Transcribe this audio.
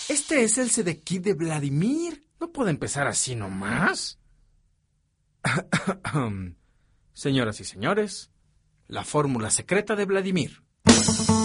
Este es el Sedequí de Vladimir. No puede empezar así nomás. Señoras y señores, la fórmula secreta de Vladimir.